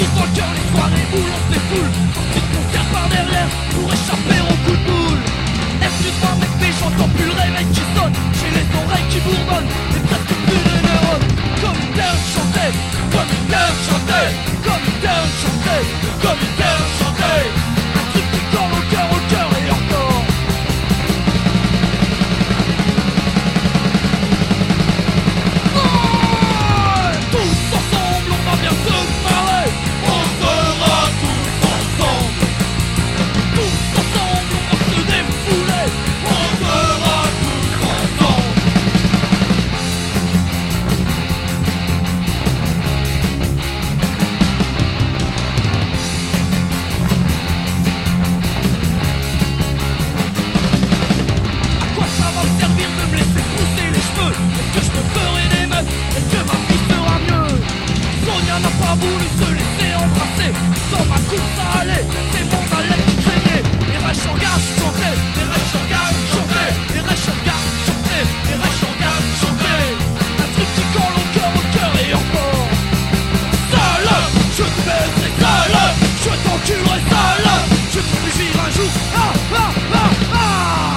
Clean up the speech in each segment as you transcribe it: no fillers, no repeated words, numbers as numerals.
dans le cœur les soirées où l'on se défoule. Sortie de concert par derrière pour échapper au coup de boule. Excuse-moi mec mais j'entends plus le réveil qui sonne. J'ai les oreilles qui bourdonnent et presque plus les neurones. Comme une terre chantée, comme une terre chantée, comme une terre chantée, comme une terre chantée. Un truc qui colle au cœur et encore. Tous ensemble on va bien se marrer. On sera tous ensemble. Tous ensemble on va se défouler. On sera tous ensemble. À quoi ça va me servir de me laisser pousser les cheveux? Est-ce que je me ferai des meufs? Est-ce que ma vie sera mieux? Sonia n'a pas voulu se laisser embrasser. Dans ma course à aller, c'est mon haleine qui craignait. Les rêches en garde chantaient, les rêches en garde chantaient, les rêches en garde chantaient, les rêches en garde chantaient. Un truc qui colle au cœur et encore. Salope, je te baiserai, salope, je t'enculerai, salope, je te ferai vivre un jour. Ah, ah, ah, ah.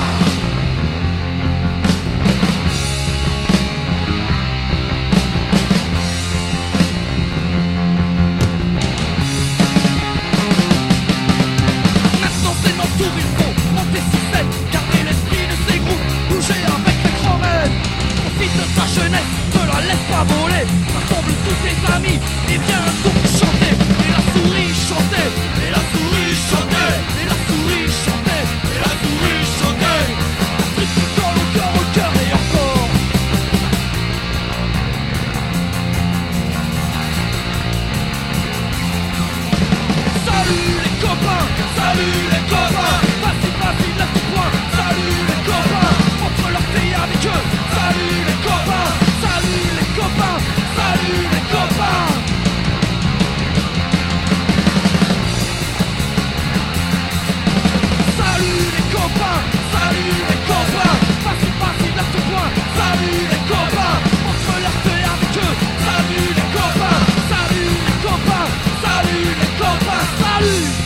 Maintenant c'est notre tour, il faut monter sur scène, garder l'esprit de ces groupes, bouger avec les chromènes. Profite de ta jeunesse, ne la laisse pas voler. Rassemble tous tes amis et viens un tour chanter. Et la souris chantait, et la souris chantait, et la souris chantait, et la souris chantait. Un truc qui colle au cœur et encore. Salut les copains, salut les copains. Facile, là tout point. Salut les copains, entre leur pays avec eux. Salut les copains, salut les copains, salut les copains. Salut les copains, salut les copains. Facile, là tout point. Salut les copains, entre leur pays avec eux. Salut les copains, salut les copains, salut les copains, salut.